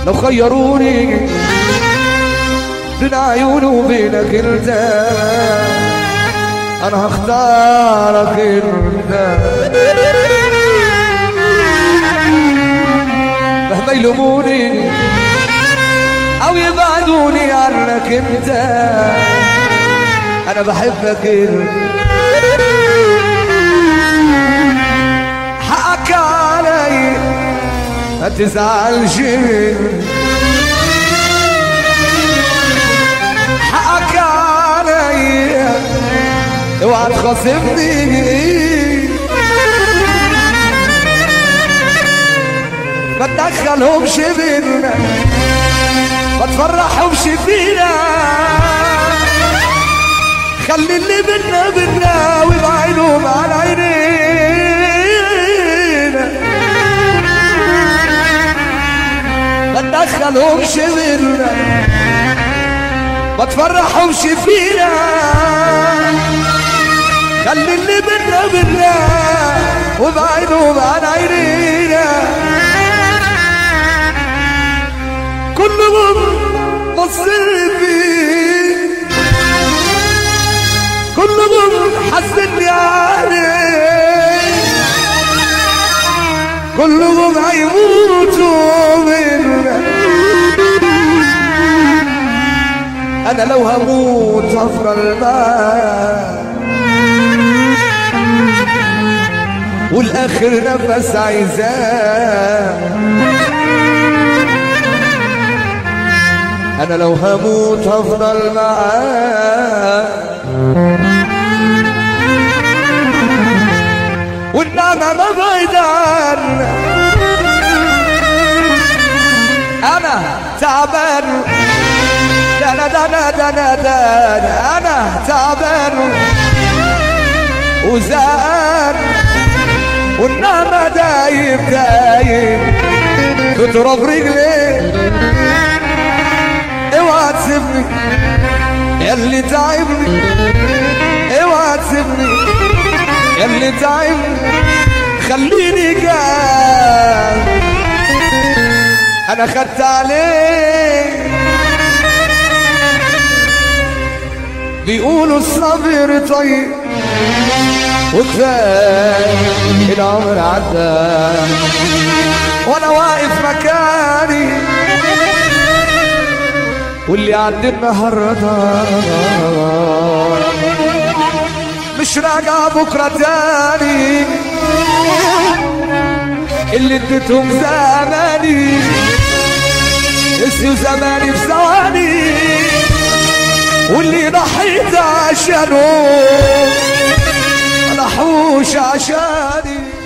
لو خيروني بين عيوني وبينك انت انا هختارك انت. مهما يلوموني او يبعدوني عنك انت انا بحبك انت. حقك علي ما تزعلش، حقك علي اوعى تخاصمني، ما تدخلهمش بينا ما تفرحهمش فينا، خلي اللي بينا بينا وابعدهم عن عينينا، ما تدخلهمش بينا ما تفرحهمش فينا، خلي اللي بينا بينا وابعدهم عن عينينا. كلهم بصين فيك، كلهم حاسدني عليك، كلهم هيموتوا منك. انا لو هموت هفضل معاك والاخر نفس عايزاه. انا لو هموت هفضل معاك والنعمة ما بعيد عنك. انا تعبان انا تعبان وزعان والنعمة دايب تضرب رجلي. اوعى تسيبني ياللي تعبني، اوعى تسيبني ياللي تعبني، خليني جاي انا خدت عليك. بيقولوا الصبر طيب وكفايه العمر عدى وانا واقف مكاني، واللي عدى النهارده مش راجع بكره تاني. اللي اديتهم زماني نسيوا زماني في ثواني، واللي ضحيت عشانه ما ضحوش عشاني.